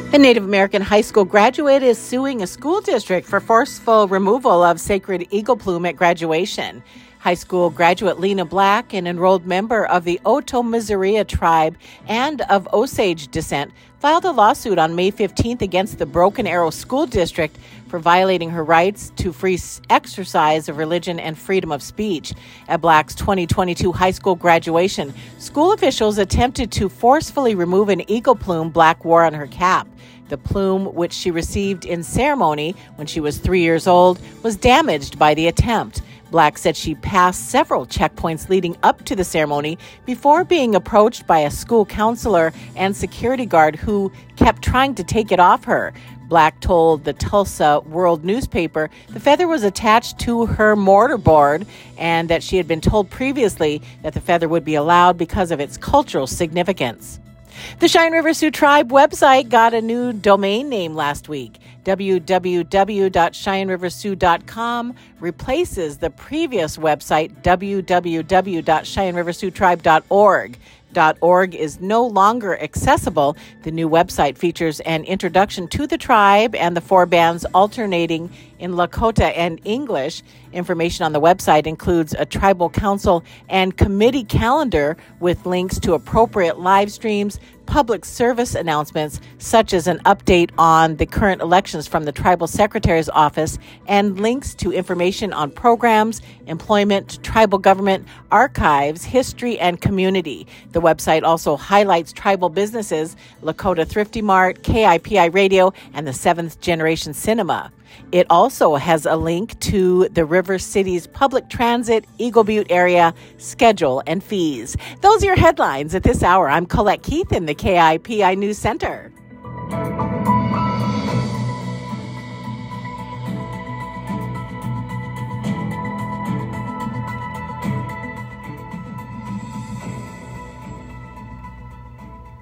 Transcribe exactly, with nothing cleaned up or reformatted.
A Native American high school graduate is suing a school district for forceful removal of sacred eagle plume at graduation. High school graduate Lena Black, an enrolled member of the Otomiseria tribe and of Osage descent, filed a lawsuit on May fifteenth against the Broken Arrow School District for violating her rights to free exercise of religion and freedom of speech. At Black's twenty twenty-two high school graduation, school officials attempted to forcefully remove an eagle plume Black wore on her cap. The plume, which she received in ceremony when she was three years old, was damaged by the attempt. Black said she passed several checkpoints leading up to the ceremony before being approached by a school counselor and security guard who kept trying to take it off her. Black told the Tulsa World newspaper the feather was attached to her mortarboard and that she had been told previously that the feather would be allowed because of its cultural significance. The Cheyenne River Sioux Tribe website got a new domain name last week. w w w dot cheyenne river sioux dot com replaces the previous website w w w dot cheyenne river sioux tribe dot org. .org is no longer accessible. The new website features an introduction to the tribe and the four bands alternating in Lakota and English. Information on the website includes a tribal council and committee calendar with links to appropriate live streams, public service announcements, such as an update on the current elections from the tribal secretary's office, and links to information on programs, employment, tribal government, archives, history, and community. The website also highlights tribal businesses, Lakota Thrifty Mart, K I P I Radio, and the Seventh Generation Cinema. It also has a link to the River City's public transit, Eagle Butte area, schedule, and fees. Those are your headlines at this hour. I'm Colette Keith in the K I P I News Center.